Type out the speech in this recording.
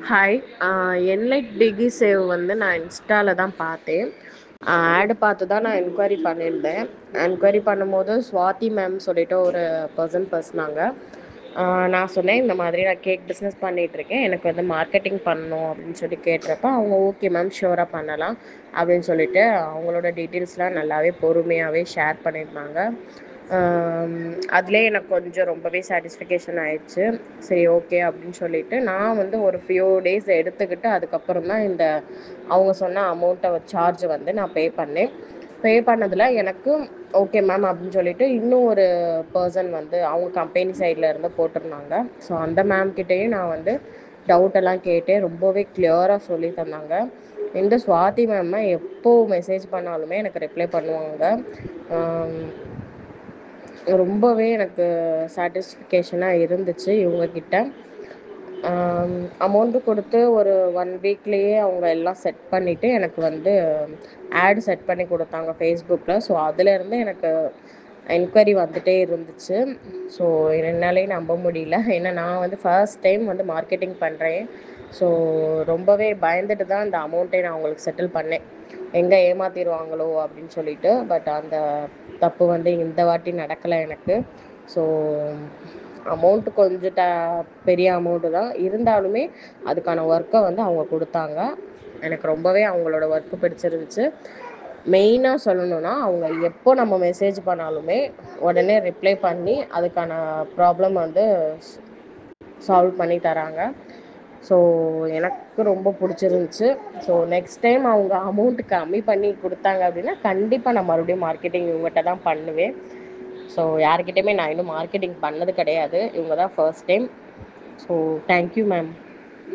Hi. என்லைட் டிகி save வந்து நான் இன்ஸ்டால தான் பார்த்தேன். ஆட் பார்த்து தான் நான் என்கொயரி பண்ணியிருந்தேன். என்கொயரி பண்ணும்போது ஸ்வாதி மேம் சொல்லிட்டு ஒரு பெர்சன் பேசுனாங்க. நான் சொன்னேன், இந்த மாதிரி நான் கேக் பிஸ்னஸ் பண்ணிகிட்ருக்கேன். எனக்கு வந்து மார்க்கெட்டிங் பண்ணணும் அப்படின்னு சொல்லி கேட்டப்ப, அவங்க ஓகே மேம் ஷூராக பண்ணலாம் அப்படின்னு சொல்லிட்டு அவங்களோட டீட்டெயில்ஸ்லாம் நல்லாவே பொறுமையாகவே ஷேர் பண்ணியிருந்தாங்க. அதிலே எனக்கு கொஞ்சம் ரொம்பவே சாட்டிஸ்ஃபிகேஷன் ஆயிடுச்சு. சரி ஓகே அப்படின்னு சொல்லிட்டு நான் வந்து ஒரு ஃபியூ டேஸ் எடுத்துக்கிட்டு அதுக்கப்புறம் தான் அவங்க சொன்ன அமௌண்ட்டை சார்ஜ் வந்து நான் பே பண்ணேன். பே பண்ணதில் எனக்கு ஓகே மேம் அப்படின்னு சொல்லிட்டு இன்னும் ஒரு பர்சன் வந்து அவங்க கம்பெனி சைடில் இருந்து போட்டிருந்தாங்க. ஸோ அந்த மேம்கிட்டேயும் நான் வந்து டவுட்டெல்லாம் கேட்டேன். ரொம்பவே கிளியராக சொல்லி தந்தாங்க. இந்த ஸ்வாதி மேம் எப்போ மெசேஜ் பண்ணாலுமே எனக்கு ரிப்ளை பண்ணுவாங்க. ரொம்பவே எனக்கு சாட்டிஸ்ஃபிகேஷனாக இருந்துச்சு இவங்கக்கிட்ட. அமௌண்ட்டு கொடுத்து ஒரு 1 வீக்லேயே அவங்க எல்லாம் செட் பண்ணிவிட்டு எனக்கு வந்து ஆட் செட் பண்ணி கொடுத்தாங்க ஃபேஸ்புக்கில். ஸோ அதிலேருந்து எனக்கு என்கொயரி வந்துகிட்டே இருந்துச்சு. ஸோ என்னாலேயே நம்ப முடியல. ஏன்னா நான் வந்து ஃபர்ஸ்ட் டைம் வந்து மார்க்கெட்டிங் பண்ணுறேன். ஸோ ரொம்பவே பயந்துட்டு தான் இந்த அமௌண்ட்டை நான் அவங்களுக்கு செட்டில் பண்ணேன். எங்கே ஏமாற்றிடுவாங்களோ அப்படின்னு சொல்லிட்டு. பட் அந்த தப்பு வந்து இந்த வாட்டி நடக்கலை எனக்கு. ஸோ அமௌண்ட்டு கொஞ்சம் பெரிய அமௌண்ட்டு தான் இருந்தாலுமே அதுக்கான ஒர்க்கை வந்து அவங்க கொடுத்தாங்க. எனக்கு ரொம்பவே அவங்களோட ஒர்க்கு பிடிச்சிருந்துச்சு. மெயினாக சொல்லணுன்னா அவங்க எப்போ நம்ம மெசேஜ் பண்ணாலுமே உடனே ரிப்ளை பண்ணி அதுக்கான ப்ராப்ளம் வந்து சால்வ் பண்ணி தராங்க. ஸோ எனக்கு ரொம்ப பிடிச்சிருந்துச்சு. ஸோ நெக்ஸ்ட் டைம் அவங்க அமௌண்ட்டு கம்மி பண்ணி கொடுத்தாங்க அப்படின்னா கண்டிப்பாக நான் மறுபடியும் மார்க்கெட்டிங் இவங்ககிட்ட தான் பண்ணுவேன். ஸோ யார்கிட்டயுமே நான் இன்னும் மார்க்கெட்டிங் பண்ணது கிடையாது. இவங்க தான் first time. So thank you ma'am.